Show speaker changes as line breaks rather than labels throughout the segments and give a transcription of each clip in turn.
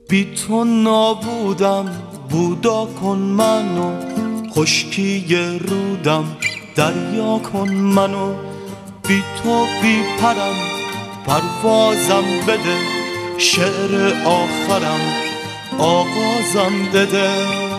بی تو نابودم، بودا کن منو، خشکی رودم دریا کن منو. بی تو بی پرم، پروازم بده، شعر آخرم آغازم بده.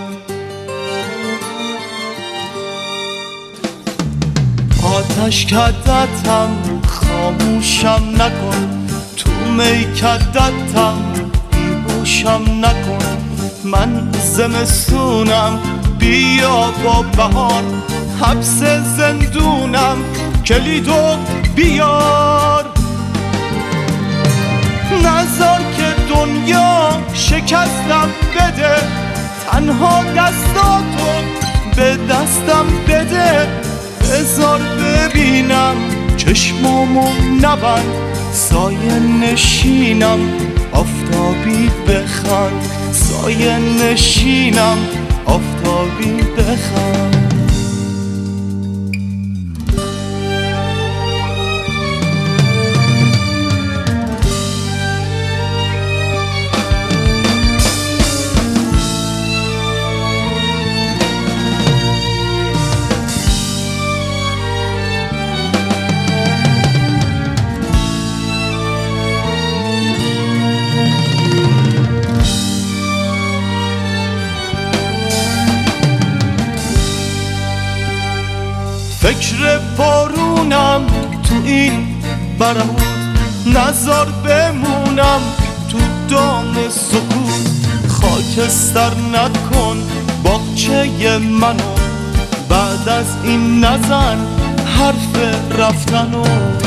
آتش کدتم خاموشم نکن، تو میکدتم بیهوشم نکن. من زمستونم بیا با بهار، حبس زندونم کلیدو بیار. نذار که دنیا شکستم بده، تنها دستاتو به دستم بده. بذار ببینم چشمامو نبند، سایه نشینم آفتابی بخند، سایه نشینم آفتابی بخند. فکر بارونم تو این برهوت، نذار بمونم تو دام سکوت. خاکستر نکن باغچه منو، بعد از این نزن حرف رفتنو.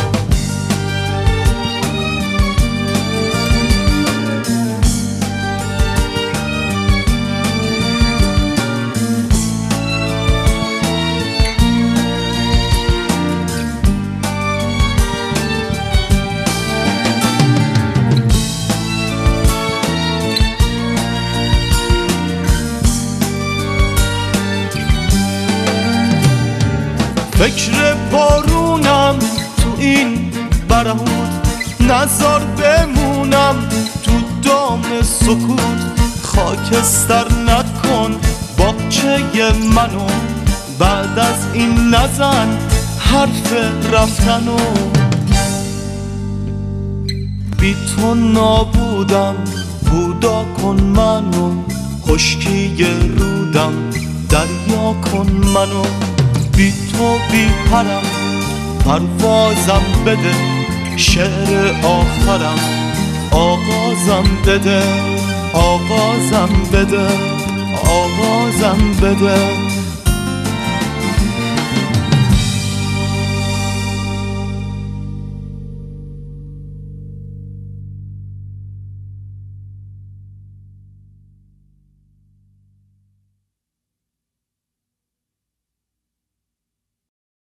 فکر بارونم تو این برهوت، نذار بمونم تو دام سکوت. خاکستر نکن باغچه منو، بعد از این نزن حرف رفتنو. بی تو نابودم، بودا کن منو، خشکی رودم دریا کن منو. بی تو بی پرم، پروازم بده، شعر آخرم آغازم بده، آغازم بده، آغازم بده.